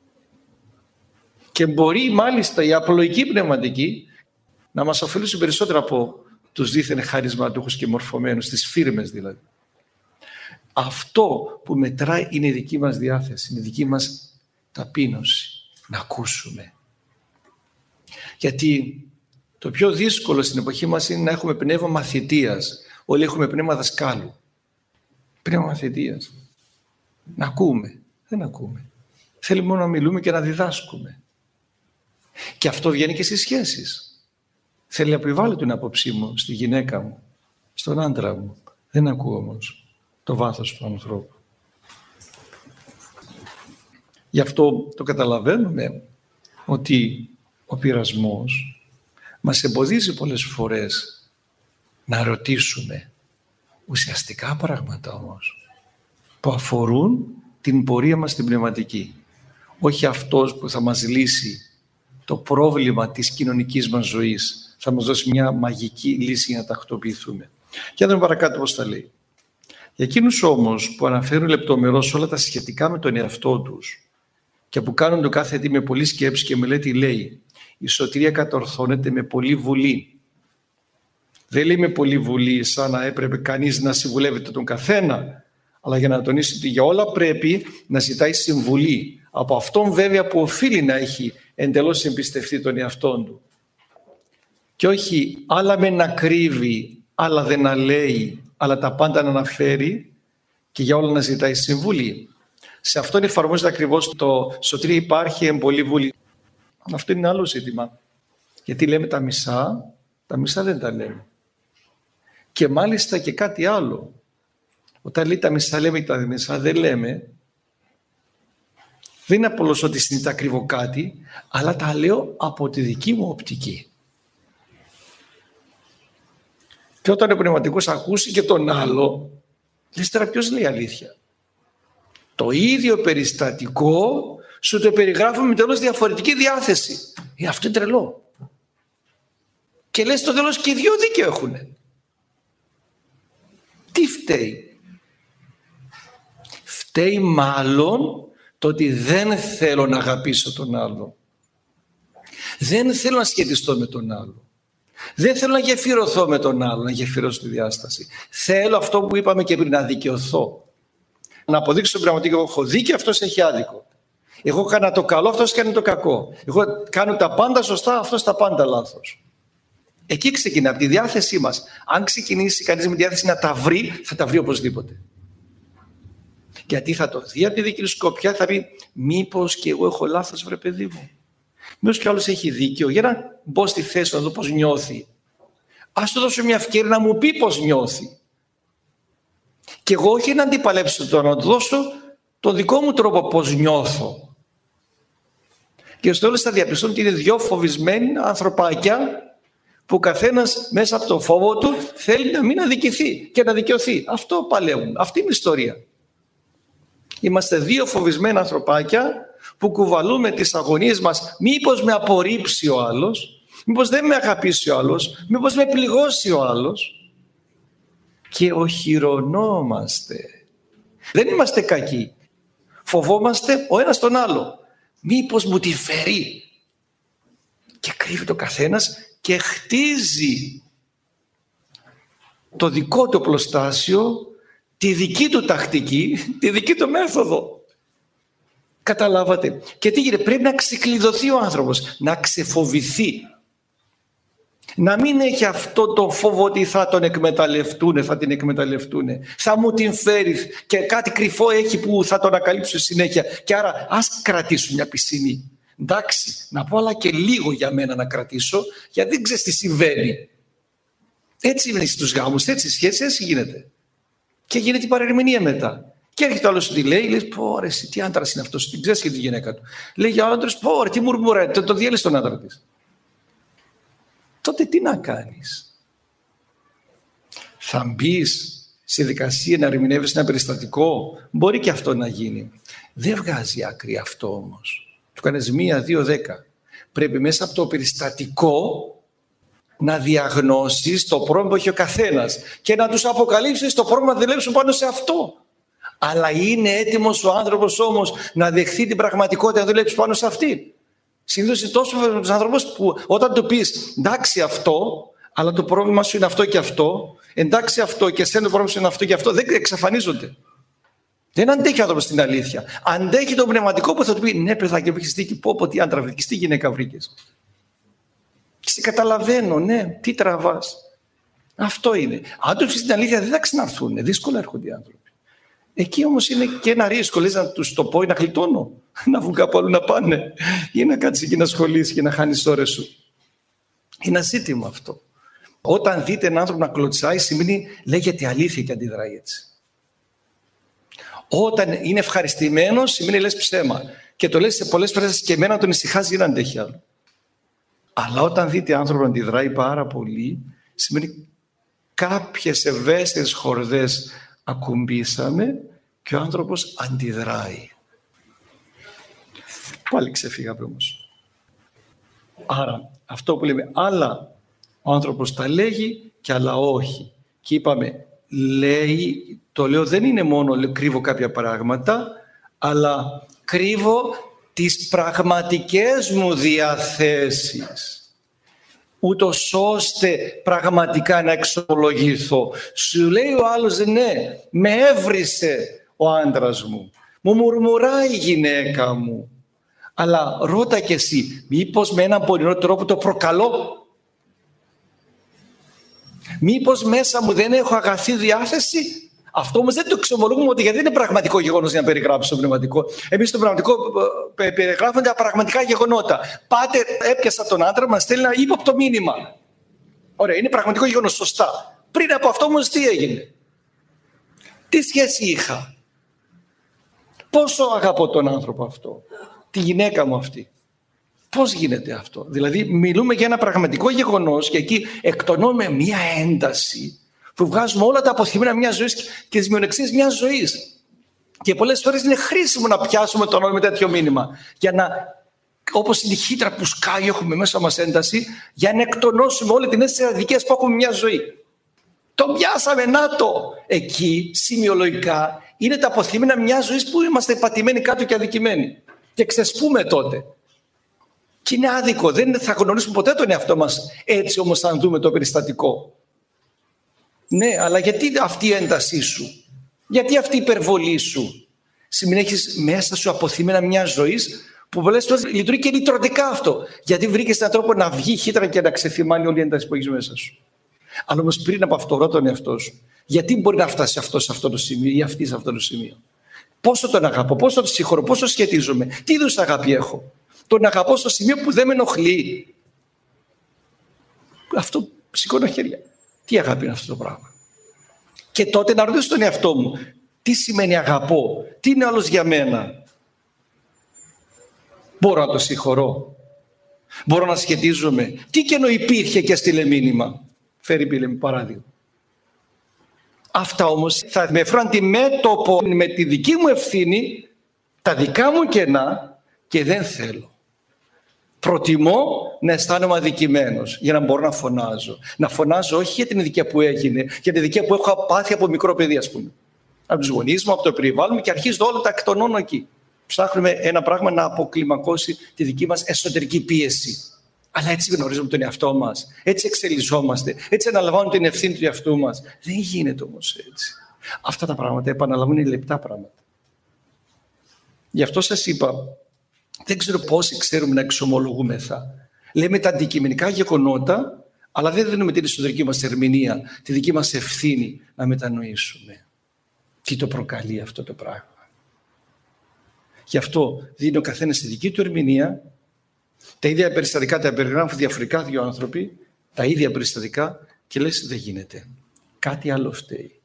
Και μπορεί μάλιστα η απλοϊκή πνευματική να μας ωφελήσει περισσότερο από τους δίθεν χαρισματούχους και μορφωμένους, τις φίρμες δηλαδή. Αυτό που μετράει είναι η δική μας διάθεση, είναι η δική μας ταπείνωση, να ακούσουμε. Γιατί το πιο δύσκολο στην εποχή μας είναι να έχουμε πνεύμα μαθητείας. Όλοι έχουμε πνεύμα δασκάλου. Πνεύμα μαθητείας. Να ακούμε. Δεν ακούμε. Θέλουμε μόνο να μιλούμε και να διδάσκουμε. Και αυτό βγαίνει και στις σχέσεις. Θέλει να επιβάλλω την άποψή μου στη γυναίκα μου, στον άντρα μου. Δεν ακούω όμως το βάθος του ανθρώπου. Γι' αυτό το καταλαβαίνουμε ότι ο πειρασμός μας εμποδίζει πολλές φορές να ρωτήσουμε ουσιαστικά πράγματα όμως που αφορούν την πορεία μας στην πνευματική. Όχι αυτός που θα μας λύσει το πρόβλημα της κοινωνικής μας ζωής, θα μας δώσει μια μαγική λύση για να τακτοποιηθούμε. Και να δούμε παρακάτω πώς τα λέει. Για εκείνους όμως που αναφέρουν λεπτομερώς όλα τα σχετικά με τον εαυτό τους και που κάνουν το κάθε τι με πολλή σκέψη και μελέτη, λέει: η σωτηρία κατορθώνεται με πολλή βουλή. Δεν λέει με πολλή βουλή σαν να έπρεπε κανείς να συμβουλεύεται τον καθένα, αλλά για να τονίσει ότι για όλα πρέπει να ζητάει συμβουλή από αυτόν βέβαια που οφείλει να έχει εντελώς εμπιστευτεί τον εαυτόν του. Και όχι άλλα με να κρύβει, άλλα δεν να λέει, αλλά τα πάντα να αναφέρει και για όλα να ζητάει συμβουλή. Σε αυτόν εφαρμόζεται ακριβώς το σωτηρία υπάρχει εν πολλή βουλή. Αυτό είναι άλλο ζήτημα. Γιατί λέμε τα μισά δεν τα λέμε. Και μάλιστα και κάτι άλλο. Όταν λέει τα μισά λέμε και τα μισά δεν λέμε, δεν είναι απλώς ότι συνήθως κρύβω κάτι, αλλά τα λέω από τη δική μου οπτική. Και όταν ο πνευματικός ακούσει και τον άλλο, λες τώρα ποιος λέει αλήθεια. Το ίδιο περιστατικό σου το περιγράφουμε με τελώς διαφορετική διάθεση. Αυτό είναι τρελό. Και λες στο τέλος και οι δύο δίκαιο έχουνε. Τι φταίει? Φταίει μάλλον το ότι δεν θέλω να αγαπήσω τον άλλο. Δεν θέλω να σχετιστώ με τον άλλο. Δεν θέλω να γεφυρωθώ με τον άλλο, να γεφυρώσω τη διάσταση. Θέλω αυτό που είπαμε και πριν, να δικαιωθώ. Να αποδείξω στον πραγματικό εγώ έχω δίκιο, αυτός έχει άδικο. Εγώ έκανα το καλό, αυτός κάνει το κακό. Εγώ κάνω τα πάντα σωστά, αυτός τα πάντα λάθος. Εκεί ξεκινά, από τη διάθεσή μας. Αν ξεκινήσει κανείς με τη διάθεση να τα βρει, θα τα βρει οπωσδήποτε. Γιατί θα το δει από τη δική του σκοπιά, θα πει μήπως και εγώ έχω λάθος, βρε παιδί μου. Μήπως και άλλος έχει δίκιο. Για να μπω στη θέση να δω πώς νιώθει. Ας του δώσω μια ευκαιρία να μου πει πώς νιώθει. Και εγώ όχι να αντιπαλέψω τώρα, να του δώσω το δικό μου τρόπο πώς νιώθω. Και στο τέλος θα διαπιστώνω ότι είναι δύο φοβισμένοι ανθρωπάκια που ο καθένας μέσα από το φόβο του θέλει να μην αδικηθεί και να δικαιωθεί. Αυτό παλεύουν. Αυτή είναι η ιστορία. Είμαστε δύο φοβισμένα ανθρωπάκια που κουβαλούμε τις αγωνίες μας. Μήπως με απορρίψει ο άλλος, μήπως δεν με αγαπήσει ο άλλος, μήπως με πληγώσει ο άλλος. Και οχυρωνόμαστε. Δεν είμαστε κακοί. Φοβόμαστε ο ένας τον άλλο. Μήπως μου τη φέρει. Και κρύβει το καθένας και χτίζει το δικό του οπλοστάσιο, τη δική του τακτική, τη δική του μέθοδο. Καταλάβατε. Και τι γίνεται, πρέπει να ξεκλειδωθεί ο άνθρωπος, να ξεφοβηθεί. Να μην έχει αυτό το φόβο ότι θα τον εκμεταλλευτούν, θα την εκμεταλλευτούν. Θα μου την φέρει και κάτι κρυφό έχει που θα τον ανακαλύψω συνέχεια. Και άρα ας κρατήσουν μια πισινή. Εντάξει, να πω αλλά και λίγο για μένα να κρατήσω, γιατί δεν ξέρεις τι συμβαίνει. Έτσι είναι στους γάμους, έτσι σχέσεις, έτσι γίνεται. Και γίνεται η παρερμηνία μετά. Και έρχεται ο άλλος σου τη λέει, λες πω ρε τι άντρας είναι αυτός, την ξέρεις και τη γυναίκα του. Λέει για άντρας, πω ρε τι μουρμουράει, το διέλυσε τον άντρα της. Τότε τι να κάνεις? Θα μπεις σε δικασία να ερμηνεύεις ένα περιστατικό? Μπορεί και αυτό να γίνει. Δεν βγάζει άκρη αυτό όμως. Του κάνεις 1, 2, 10. Πρέπει μέσα από το περιστατικό να διαγνώσεις το πρόβλημα που έχει ο καθένας και να τους αποκαλύψεις το πρόβλημα να δουλέψουν πάνω σε αυτό. Αλλά είναι έτοιμος ο άνθρωπος όμως να δεχθεί την πραγματικότητα να δουλέψει πάνω σε αυτή? Συνήθως είναι τόσο με τους ανθρώπους που όταν του πεις εντάξει αυτό, αλλά το πρόβλημα σου είναι αυτό και αυτό, εντάξει αυτό και εσένα το πρόβλημα σου είναι αυτό και αυτό, δεν εξαφανίζονται. Δεν αντέχει ο άνθρωπος την αλήθεια. Αντέχει το πνευματικό που θα του πει ναι παιδάκι που έχεις δίκη, πω τι άντρα βρήκες, τι γυναίκα βρήκες. Και σε καταλαβαίνω, ναι, τι τραβάς. Αυτό είναι. Αν του πεις την αλήθεια δεν θα ξαναρθούν, δύσκολα έρχονται οι άνθρωποι. Εκεί όμως είναι και ένα ρίσκο, λες να τους το πω ή να γλιτώνω, να βγουν κάπου αλλού να πάνε ή να κάτσεις εκεί να ασχολείσαι και να χάνεις ώρες σου. Είναι ένα ζήτημα αυτό. Όταν δείτε έναν άνθρωπο να κλωτσάει, σημαίνει λέγεται αλήθεια και αντιδράει έτσι. Όταν είναι ευχαριστημένος, σημαίνει λες ψέμα. Και το λες σε πολλές φορές και εμένα τον ησυχάζει ή να αντέχει άλλο. Αλλά όταν δείτε άνθρωπο να αντιδράει πάρα πολύ, σημαίνει κάποιες ευαίσθητες χορδές ακουμπήσαμε και ο άνθρωπος αντιδράει. Πάλι ξεφύγαμε όμως. Άρα αυτό που λέμε, άλλα ο άνθρωπος τα λέγει και άλλα όχι. Και είπαμε, το λέω δεν είναι μόνο κρύβω κάποια πράγματα, αλλά κρύβω τις πραγματικές μου διαθέσεις, ούτως ώστε πραγματικά να εξομολογηθώ. Σου λέει ο άλλος, ναι, με έβρισε ο άντρας μου, μου μουρμουράει η γυναίκα μου, αλλά ρώτα κι εσύ, μήπως με έναν πονηρό τρόπο το προκαλώ? Μήπως μέσα μου δεν έχω αγαθή διάθεση? Αυτό όμως δεν το εξομολογούμε, ότι γιατί δεν είναι πραγματικό γεγονός για να περιγράψει το πνευματικό. Εμείς στο πνευματικό περιγράφονται πραγματικά γεγονότα. Πάτε, έπιασα τον άντρα, μας στέλνει ένα ύποπτο μήνυμα. Ωραία, είναι πραγματικό γεγονός, σωστά. Πριν από αυτό όμως τι έγινε? Τι σχέση είχα? Πόσο αγαπώ τον άνθρωπο αυτό, τη γυναίκα μου αυτή? Πώς γίνεται αυτό? Δηλαδή μιλούμε για ένα πραγματικό γεγονός και εκεί εκτονώνουμε μία ένταση που βγάζουμε όλα τα αποθυμένα μιας ζωής και τις μειονεξίες μιας ζωής. Και πολλές φορές είναι χρήσιμο να πιάσουμε τον άλλο με τέτοιο μήνυμα, για να, όπως είναι η χύτρα που σκάει, έχουμε μέσα μας ένταση, για να εκτονώσουμε όλη την αίσθηση αδικίας που έχουμε μια ζωή. Το πιάσαμε, να το! Εκεί, σημειολογικά, είναι τα αποθυμένα μιας ζωής που είμαστε πατημένοι κάτω και αδικημένοι. Και ξεσπούμε τότε. Και είναι άδικο, δεν θα γνωρίσουμε ποτέ τον εαυτό μας έτσι όμως αν δούμε το περιστατικό. Ναι, αλλά γιατί αυτή η έντασή σου? Γιατί αυτή η υπερβολή σου? Σημαίνει έχεις μέσα σου αποθυμένα μια ζωής που πολλές φορές λειτουργεί και λυτρωτικά αυτό. Γιατί βρήκες έναν τρόπο να βγει χύτρα και να ξεθυμάνει όλη η ένταση που έχεις μέσα σου. Αλλά όμως πριν από αυτό, ρώτα τον εαυτό σου. Γιατί μπορεί να φτάσει αυτό σε αυτό το σημείο ή αυτή σε αυτό το σημείο? Πόσο τον αγαπώ, πόσο τον συγχωρώ, πόσο σχετίζομαι, τι είδους αγάπη έχω? Τον αγαπώ στο σημείο που δεν με ενοχλεί. Αυτό σηκώνω χέρια. Τι αγάπη είναι αυτό το πράγμα? Και τότε να ρωτήσω τον εαυτό μου, τι σημαίνει αγαπώ, τι είναι άλλος για μένα? Μπορώ να το συγχωρώ? Μπορώ να σχετίζομαι? Τι κενό υπήρχε και στείλε μήνυμα? Φέρει πήλε με παράδειγμα. Αυτά όμως θα με φέρουν αντιμέτωπο με τη δική μου ευθύνη, τα δικά μου κενά, και δεν θέλω. Προτιμώ να αισθάνομαι αδικημένος για να μπορώ να φωνάζω. Να φωνάζω όχι για την αδικία που έγινε, για την αδικία που έχω πάθει από μικρό παιδί, ας πούμε. Από τους γονείς μου, από το περιβάλλον μου, και αρχίζω όλα τα εκτονώνω εκεί. Ψάχνουμε ένα πράγμα να αποκλιμακώσει τη δική μας εσωτερική πίεση. Αλλά έτσι γνωρίζουμε τον εαυτό μας. Έτσι εξελισσόμαστε. Έτσι αναλαμβάνουμε την ευθύνη του εαυτού μας. Δεν γίνεται όμως έτσι. Αυτά τα πράγματα, επαναλαμβάνω, είναι λεπτά πράγματα. Γι' αυτό σας είπα, δεν ξέρω πόσοι ξέρουμε να εξομολογούμεθα. Λέμε τα αντικειμενικά γεγονότα, αλλά δεν δίνουμε την εσωτερική μας ερμηνεία, τη δική μας ευθύνη να μετανοήσουμε τι το προκαλεί αυτό το πράγμα. Γι' αυτό δίνει ο καθένας τη δική του ερμηνεία. Τα ίδια περιστατικά τα περιγράφουν διαφορετικά δύο άνθρωποι, τα ίδια περιστατικά, και λες δεν γίνεται. Κάτι άλλο φταίει.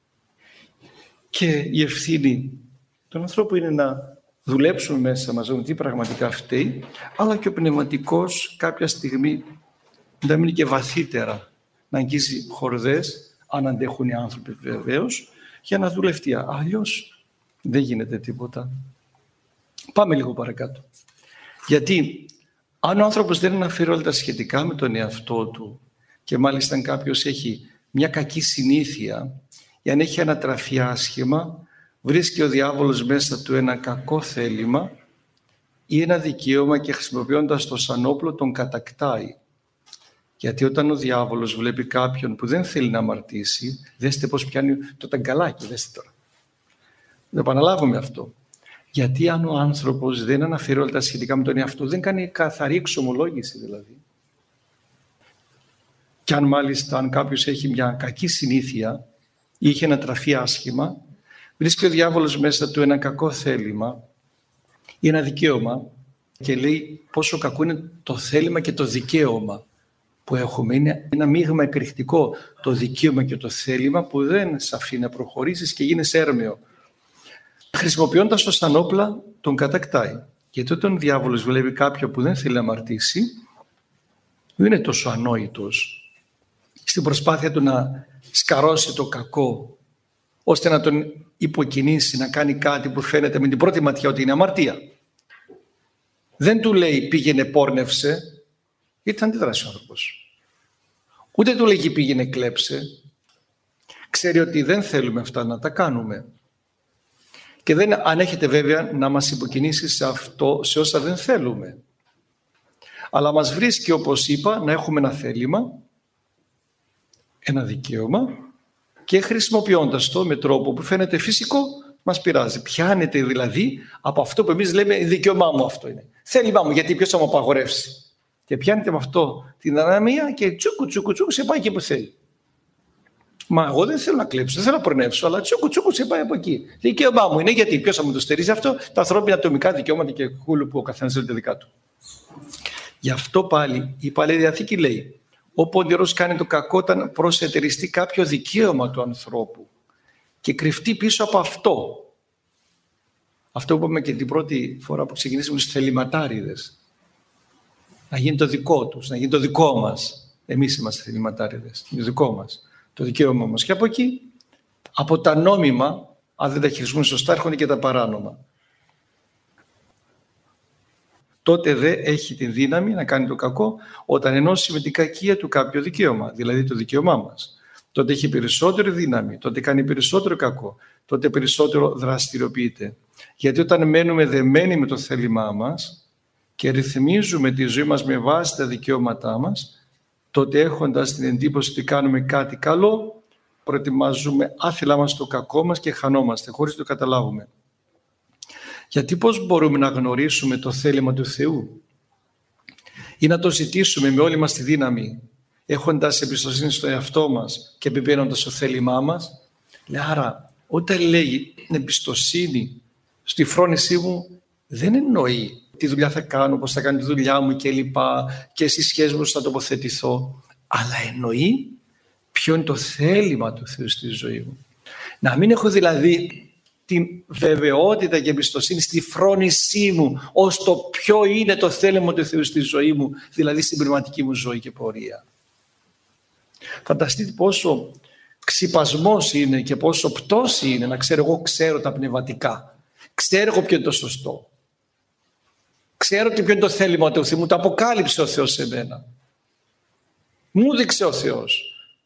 Και η ευθύνη των ανθρώπων είναι να δουλέψουμε μέσα μας τι πραγματικά φταίει, αλλά και ο πνευματικός κάποια στιγμή να μείνει και βαθύτερα, να αγγίζει χορδές, αν αντέχουν οι άνθρωποι βεβαίως, για να δουλευτεί. Αλλιώς δεν γίνεται τίποτα. Πάμε λίγο παρακάτω. Γιατί αν ο άνθρωπος δεν αναφέρει όλα τα σχετικά με τον εαυτό του, και μάλιστα αν κάποιος έχει μια κακή συνήθεια ή αν έχει ανατραφεί άσχημα, βρίσκει ο διάβολος μέσα του ένα κακό θέλημα ή ένα δικαίωμα και χρησιμοποιώντας το σαν όπλο τον κατακτάει. Γιατί όταν ο διάβολος βλέπει κάποιον που δεν θέλει να αμαρτήσει, δέστε πώς πιάνει το ταγκαλάκι, δέστε τώρα. Να επαναλάβουμε αυτό. Γιατί αν ο άνθρωπος δεν αναφέρει όλα τα σχετικά με τον εαυτό, δεν κάνει καθαρή εξομολόγηση δηλαδή. Και αν μάλιστα αν κάποιος έχει μια κακή συνήθεια ή είχε ανατραφεί άσχημα, βρίσκει ο διάβολος μέσα του ένα κακό θέλημα ή ένα δικαίωμα και λέει πόσο κακό είναι το θέλημα και το δικαίωμα που έχουμε. Είναι ένα μείγμα εκρηκτικό το δικαίωμα και το θέλημα που δεν σε αφήνει να προχωρήσεις και γίνεις έρμεο. Χρησιμοποιώντας το σαν όπλα τον κατακτάει. Γιατί όταν ο διάβολος βλέπει κάποιον που δεν θέλει να αμαρτήσει, δεν είναι τόσο ανόητος στην προσπάθεια του να σκαρώσει το κακό, ώστε να τον υποκινήσει να κάνει κάτι που φαίνεται με την πρώτη ματιά ότι είναι αμαρτία. Δεν του λέει πήγαινε πόρνευσε, γιατί θα αντιδράσει ο άνθρωπος. Ούτε του λέγει πήγαινε κλέψε. Ξέρει ότι δεν θέλουμε αυτά να τα κάνουμε. Και δεν ανέχεται βέβαια να μας υποκινήσει σε αυτό, σε όσα δεν θέλουμε. Αλλά μας βρίσκει, όπως είπα, να έχουμε ένα θέλημα, ένα δικαίωμα, και χρησιμοποιώντας το με τρόπο που φαίνεται φυσικό, μας πειράζει. Πιάνεται δηλαδή από αυτό που εμείς λέμε δικαίωμά μου αυτό είναι. Θέλημά μου, γιατί ποιος θα μου απαγορεύσει. Και πιάνεται με αυτό την αδυναμία και τσούκου σε πάει εκεί που θέλει. Μα εγώ δεν θέλω να κλέψω, δεν θέλω να προνεύσω, αλλά τσούκου σε πάει από εκεί. Δικαίωμά μου είναι, γιατί ποιος θα μου το στερήσει αυτό, τα ανθρώπινα ατομικά δικαιώματα και κούλου που ο καθένας θέλει τα δικά του. Γι' αυτό πάλι η Παλαιά Διαθήκη λέει: ο πονηρός κάνει το κακό όταν προσετεριστεί κάποιο δικαίωμα του ανθρώπου και κρυφτεί πίσω από αυτό. Αυτό που είπαμε και την πρώτη φορά που ξεκινήσαμε στους θεληματάριδες. Να γίνει το δικό τους, να γίνει το δικό μας. Εμείς είμαστε θεληματάριδες, είναι δικό μας. Το δικαίωμα μας. Και από εκεί, από τα νόμιμα, αν δεν τα χειριστούμε σωστά, έρχονται και τα παράνομα. Τότε δεν έχει τη δύναμη να κάνει το κακό όταν ενώσει με την κακία του κάποιο δικαίωμα, δηλαδή το δικαίωμά μας. Τότε έχει περισσότερη δύναμη, τότε κάνει περισσότερο κακό, τότε περισσότερο δραστηριοποιείται. Γιατί όταν μένουμε δεμένοι με το θέλημά μας και ρυθμίζουμε τη ζωή μας με βάση τα δικαιώματά μας, τότε έχοντας την εντύπωση ότι κάνουμε κάτι καλό, προετοιμάζουμε άθελά μας το κακό μας και χανόμαστε χωρίς το καταλάβουμε. Γιατί πώς μπορούμε να γνωρίσουμε το θέλημα του Θεού ή να το ζητήσουμε με όλη μας τη δύναμη, έχοντας εμπιστοσύνη στο εαυτό μας και επιβαίνοντας το θέλημά μας? Άρα όταν λέει εμπιστοσύνη στη φρόνησή μου, δεν εννοεί τι δουλειά θα κάνω, πώς θα κάνω τη δουλειά μου και λοιπά και στις σχέσεις μου θα τοποθετηθώ, αλλά εννοεί ποιο είναι το θέλημα του Θεού στη ζωή μου. Να μην έχω δηλαδή την βεβαιότητα και εμπιστοσύνη στη φρόνησή μου ως το ποιο είναι το θέλημα του Θεού στη ζωή μου, δηλαδή στην πνευματική μου ζωή και πορεία. Φανταστείτε πόσο ξυπασμός είναι και πόσο πτώση είναι να ξέρω εγώ ξέρω τα πνευματικά. Ξέρω εγώ ποιο είναι το σωστό. Ξέρω ποιο είναι το θέλημα του Θεού. Μου το αποκάλυψε ο Θεός σε μένα. Μου δείξε ο Θεός.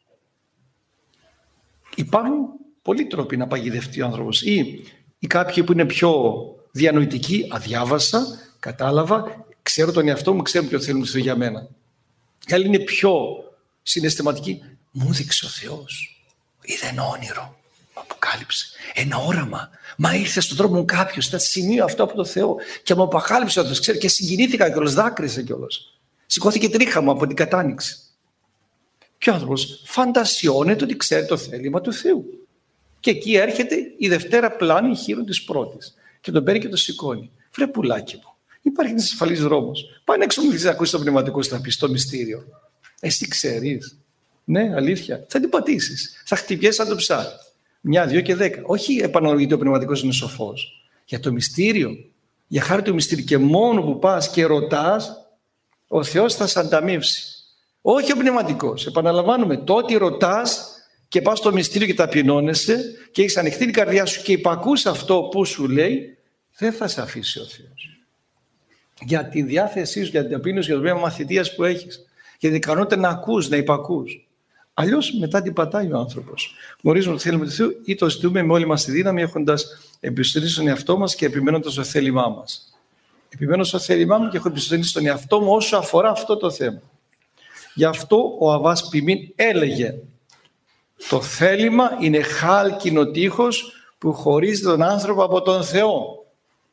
Υπάρχουν πολλοί τρόποι να παγιδευτεί ο άνθρωπος ή κάποιοι που είναι πιο διανοητικοί, αδιάβασα, κατάλαβα, ξέρω τον εαυτό μου, ξέρω ποιο θέλει Θεό για μένα. Και άλλοι είναι πιο συναισθηματικοί, μου δείξε ο Θεός, είδε ένα όνειρο, μου αποκάλυψε, ένα όραμα, μα ήρθε στον δρόμο μου κάποιος, ήταν σημείο αυτό από το Θεό και μου αποκάλυψε ο Θεός, ξέρω, και συγκινήθηκα κιόλας, δάκρυσα κιόλας, σηκώθηκε τρίχα μου από την κατάνοιξη. Και ο άνθρωπος φαντασιώνεται ότι ξέρει το θέλημα του Θεού. Και εκεί έρχεται η δευτέρα πλάνη χείρον της πρώτης. Και τον παίρνει και τον σηκώνει. Βρε πουλάκι μου, υπάρχει ένας ασφαλής δρόμος. Πάνε έξω μου να ακούσει το πνευματικό σου, να πει το μυστήριο. Εσύ ξέρεις. Ναι, αλήθεια. Θα την πατήσεις. Θα χτυπιέσαι σαν το ψάρι. 1, 2 και 10. Όχι επαναλαμβάνω γιατί ο πνευματικός είναι σοφός. Για το μυστήριο. Για χάρη του μυστήριου. Και μόνο που πας και ρωτάς, ο Θεός θα σε ανταμείψει. Όχι ο πνευματικός. Επαναλαμβάνουμε. Το ότι ρωτάς και πας στο μυστήριο και ταπεινώνεσαι και έχεις ανοιχτή την καρδιά σου και υπακούς αυτό που σου λέει, δεν θα σε αφήσει ο Θεός. Για τη διάθεσή σου, για την ταπείνωση, για το πνεύμα μαθητείας που έχεις, για την ικανότητα να ακούς, να υπακούς. Αλλιώς μετά την πατάει ο άνθρωπος. Γνωρίζουμε το θέλημα του Θεού ή το ζητούμε με όλη μας τη δύναμη, έχοντας εμπιστοσύνη στον εαυτό μας και επιμένοντας στο θέλημά μας. Επιμένω στο θέλημά μου και έχω εμπιστοσύνη στον εαυτό μου όσο αφορά αυτό το θέμα. Γι' αυτό ο Αββάς Ποιμήν έλεγε: το θέλημα είναι χάλκινο τείχος που χωρίζει τον άνθρωπο από τον Θεό.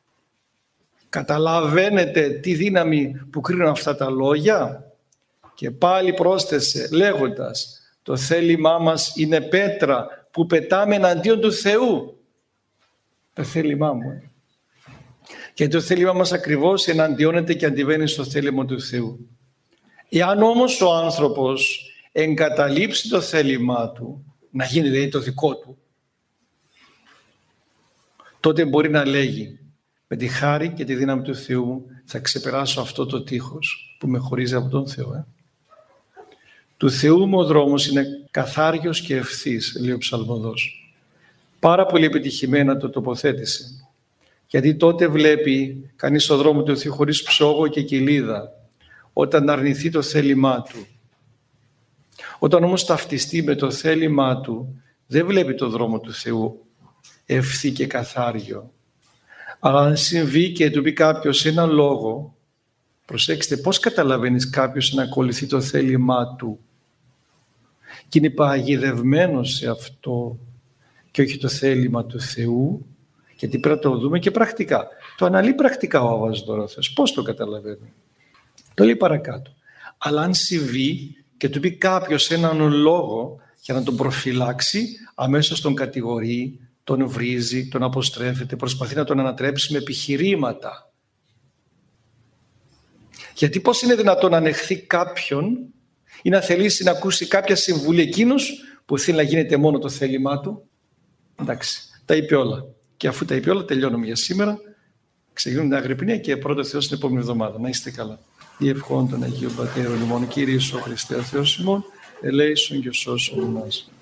Καταλαβαίνετε τι δύναμη που κρίνουν αυτά τα λόγια? Και πάλι πρόσθεσε λέγοντας: το θέλημά μας είναι πέτρα που πετάμε εναντίον του Θεού. Το θέλημά μου. Γιατί το θέλημά μας ακριβώς εναντιώνεται και αντιβαίνει στο θέλημα του Θεού. Εάν όμως ο άνθρωπος εγκαταλείψει το θέλημά του, να γίνει δηλαδή το δικό του, τότε μπορεί να λέγει: με τη χάρη και τη δύναμη του Θεού θα ξεπεράσω αυτό το τείχος που με χωρίζει από τον Θεό. Του Θεού μου ο δρόμος είναι καθάριος και ευθύς, λέει ο ψαλμοδός. Πάρα πολύ επιτυχημένα το τοποθέτησε. Γιατί τότε βλέπει κανείς το δρόμο του Θεού χωρίς ψόγο και κοιλίδα, όταν αρνηθεί το θέλημά του. Όταν όμως ταυτιστεί με το θέλημά του, δεν βλέπει το δρόμο του Θεού ευθύ και καθάριο. Αλλά αν συμβεί και του πει κάποιος ένα λόγο, προσέξτε πώς καταλαβαίνεις κάποιος να ακολουθεί το θέλημά του και είναι παγιδευμένος σε αυτό και όχι το θέλημα του Θεού, γιατί πρέπει να το δούμε και πρακτικά. Το αναλύει πρακτικά ο Άββας Δόροθεος. Πώς το καταλαβαίνει? Το λέει παρακάτω. Αλλά αν συμβεί και του πει κάποιος έναν λόγο για να τον προφυλάξει, αμέσως τον κατηγορεί, τον βρίζει, τον αποστρέφεται, προσπαθεί να τον ανατρέψει με επιχειρήματα. Γιατί πώς είναι δυνατόν να ανεχθεί κάποιον ή να θελήσει να ακούσει κάποια συμβουλή εκείνος που θέλει να γίνεται μόνο το θέλημά του? Εντάξει, τα είπε όλα. Και αφού τα είπε όλα, τελειώνουμε για σήμερα. Ξεκινούμε την Αγρυπνία και πρώτο Θεός την επόμενη εβδομάδα. Να είστε καλά. Διευχών των Αγίων Πατέρων ημών, Κύριε Ιησού Χριστέ ο Θεός ημών, ελέησον και σώσον ημάς.